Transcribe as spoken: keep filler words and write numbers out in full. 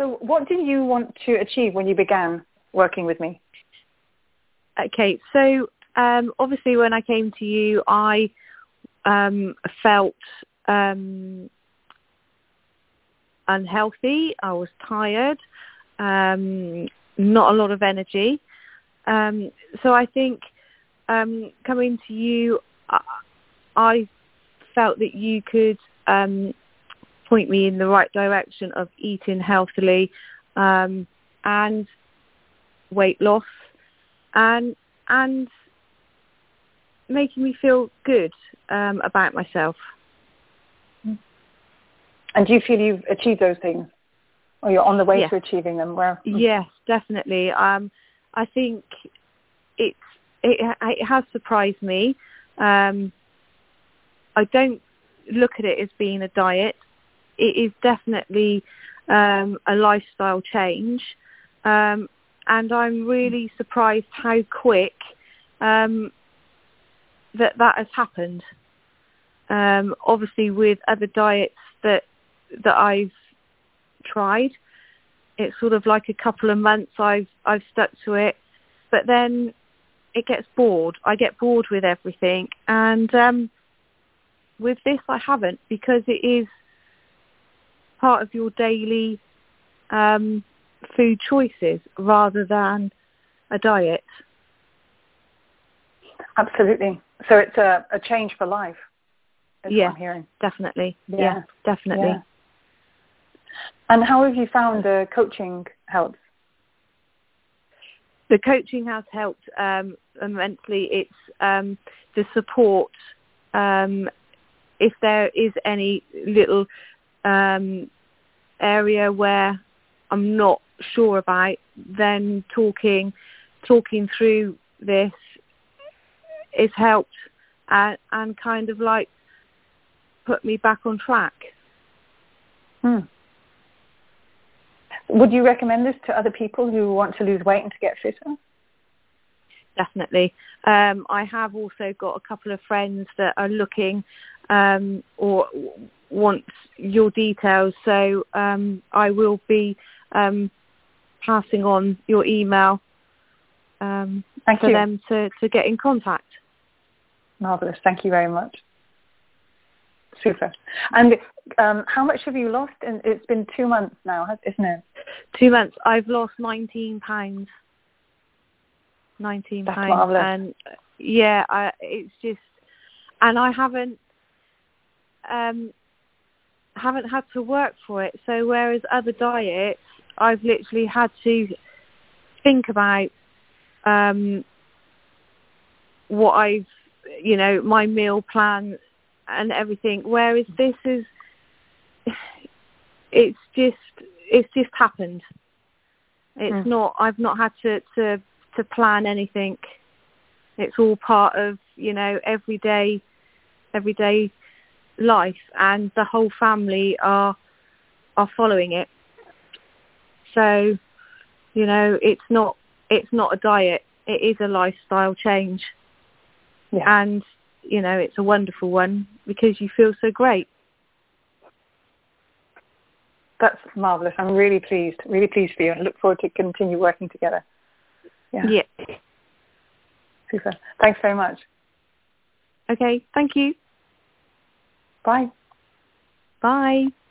So what did you want to achieve when you began working with me? Okay, so um, obviously when I came to you, I um, felt um, unhealthy. I was tired, um, not a lot of energy. Um, so I think um, coming to you, I, I felt that you could um, point me in the right direction of eating healthily um, and weight loss and and making me feel good um, about myself. And do you feel you've achieved those things? Or you're on the way yes. to achieving them? Where? Yes, definitely. Um, I think it's, it, it has surprised me. Um, I don't look at it as being a diet. It is definitely um, a lifestyle change. Um, and I'm really surprised how quick um, that that has happened. Um, obviously, with other diets that that I've tried, it's sort of like a couple of months I've I've stuck to it, but then it gets bored. I get bored with everything, and um, with this I haven't, because it is part of your daily um, food choices rather than a diet. Absolutely. So it's a, a change for life. That's yeah, what I'm hearing. definitely. Yeah, yeah definitely. Yeah. And how have you found the coaching helps? The coaching has helped um, immensely. It's um, the support. Um, if there is any little um, area where I'm not sure about, then talking, talking through this has helped and, and kind of like put me back on track. Hmm. Would you recommend this to other people who want to lose weight and to get fitter? Definitely. Um, I have also got a couple of friends that are looking um, or want your details, so um, I will be um, passing on your email um, Thank for you. them to, to get in contact. Marvellous. Thank you very much. Super. And um, how much have you lost? And it's been two months now, isn't it? Two months. I've lost nineteen pounds. nineteen That's pounds. marvellous. And yeah, I, it's just, and I haven't, um, haven't had to work for it. So whereas other diets, I've literally had to think about um, what I've, you know, my meal plan and everything. Whereas this is, it's just, it's just happened. It's mm. not, I've not had to, to, to plan anything. It's all part of, you know, everyday, everyday life, and the whole family are, are following it. So, you know, it's not, it's not a diet. It is a lifestyle change. Yeah. And, you know, it's a wonderful one because you feel so great. That's marvellous. I'm really pleased, really pleased for you, and look forward to continue working together. Yeah. Yeah. Super. Thanks very much. Okay. Thank you. Bye. Bye.